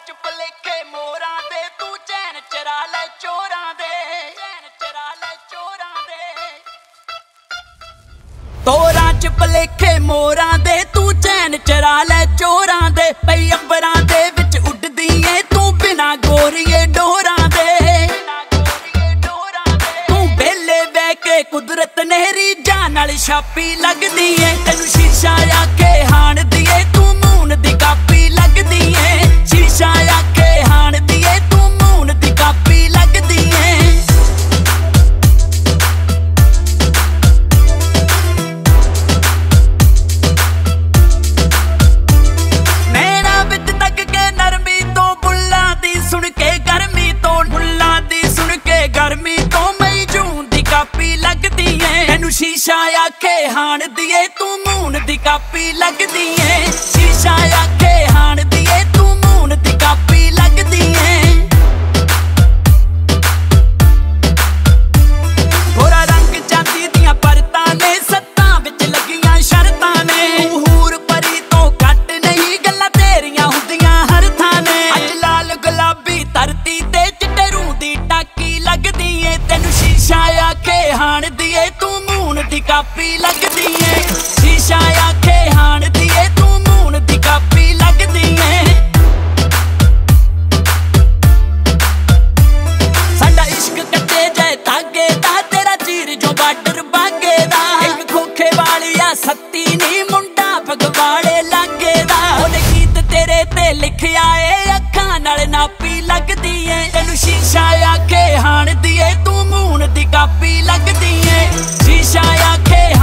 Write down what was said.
ਚ ਭਲੇਖੇ ਮੋਰਾਂ ਦੇ ਤੂੰ ਚੈਨ ਚਰਾ ਲੈ ਚੋਰਾਂ ਦੇ ਚੈਨ ਚਰਾ ਲੈ ਚੋਰਾਂ ਦੇ ਤੋਰਾਂ ਚ ਭਲੇਖੇ ਮੋਰਾਂ ਦੇ ਤੂੰ ਚੈਨ ਚਰਾ ਲੈ ਚੋਰਾਂ ਦੇ ਪਈ ਅੰਬਰਾਂ ਦੇ ਵਿੱਚ ਉੱਡਦੀ ਏ ਤੂੰ ਬਿਨਾ ਗੋਰੀਏ ਡੋਰਾਂ ਦੇ ਤੂੰ ਵੇਲੇ ਬਹਿ ਕੇ ਕੁਦਰਤ ਨਹਿਰੀ ਜਾਨ ਨਾਲ ਛਾਪੀ ਲੱਗਦੀ ਏ ਤੈਨੂੰ ਸ਼ੀਸ਼ਾ ਆਖੇ ਹਾਣਦੀ ਏ ਤੂੰ ਮੂਨ ਦੀ ਕਾਪੀ ਲੱਗਦੀ ਏ ਸ਼ੀਸ਼ਾ ਆਖੇ ਹਾਣਦੀ ਏ ਤੂੰ ਮੂਨ ਦੀ ਕਾਪੀ ਲੱਗਦੀ ਏ ਨੈਣਾ ਵਿੱਚ ਤੱਕ ਕੇ ਨਰਮੀ ਤੋਂ ਬੁੱਲਾਂ ਦੀ ਸੁਣ ਕੇ ਗਰਮੀ ਤੋਂ ਬੁੱਲਾਂ ਦੀ ਸੁਣ ਕੇ ਗਰਮੀ ਤੋਂ ਮਈ ਜੂਨ ਦੀ ਕਾਪੀ ਲੱਗਦੀ ਏ ਤੈਨੂੰ ਸ਼ੀਸ਼ਾ ਆਖੇ ਹਾਣਦੀ ਏ ਤੂੰ ਮੂਨ ਦੀ ਕਾਪੀ ਲੱਗਦੀ ਏ ਸ਼ੀਸ਼ਾ ਆਖੇ ਹਾਣਦੀ ਏ ਤੂੰ ਮੂਨ ਦੀ ਕਾਪੀ ਲੱਗਦੀ ਏ ਗੋਰਾ ਰੰਗ ਚਾਂਦੀ ਦੀਆਂ ਪਰਤਾਂ ਨੇ ਸੱਤਾਂ ਵਿੱਚ ਲੱਗੀਆਂ ਸ਼ਰਤਾਂ ਨੇ ਹੂਰ ਪਰੀ ਤੋਂ ਘੱਟ ਨਹੀਂ ਗੱਲਾਂ ਤੇਰੀਆਂ ਹੁੰਦੀਆਂ ਹਰ ਥਾਂ ਨੇ ਅੱਜ ਲਾਲ ਗੁਲਾਬੀ ਧਰਤੀ ਤੇ ਚਿੱਟੇ ਰੂਹ ਦੀ ਟਾਕੀ ਲੱਗਦੀ ਏ ਤੈਨੂੰ ਸ਼ੀਸ਼ਾ ਆਖੇ ਹਾਣਦੀ ਏ ਤੂੰ ਮੂਨ ਦੀ ਕਾਪੀ ਲੱਗਦੀ ਏ ਸ਼ੀਸ਼ਾ ਆਖੇ ਹਾਣਦੀ ਏ ਤੂੰ ਮੂਨ ਦੀ ਕਾਪੀ ਲੱਗਦੀ ਏ ਸਾਡਾ ਇਸ਼ਕ ਕੱਚੇ ਜੈ ਧਾਗੇ ਦਾ ਤੇਰਾ ਚੀਰ ਜੋ ਬਾਰਡਰ ਬਾਗੇ ਦਾ ਇੱਕ ਖੋਖੇ ਵਾਲਿਆ ਸੱਤੀ ਨੀ ਮੁੰਡਾ ਫਗਵਾੜੇ ਲਾਗੇ ਦਾ ਉਹਨੇ ਗੀਤ ਤੇਰੇ ਤੇ ਲਿਖਿਆ ਏ ਅੱਖਾਂ ਨਾਲ ਨਾਪੀ ਲੱਗਦੀ ਏ ਤੈਨੂੰ ਸ਼ੀਸ਼ਾ ਆਖੇ ਹਾਣਦੀ ਏ ਤੂੰ ਮੂਨ ਦੀ ਕਾਪੀ ਲੱਗਦੀ ਏ ਸ਼ੀਸ਼ਾ ਆਖੇ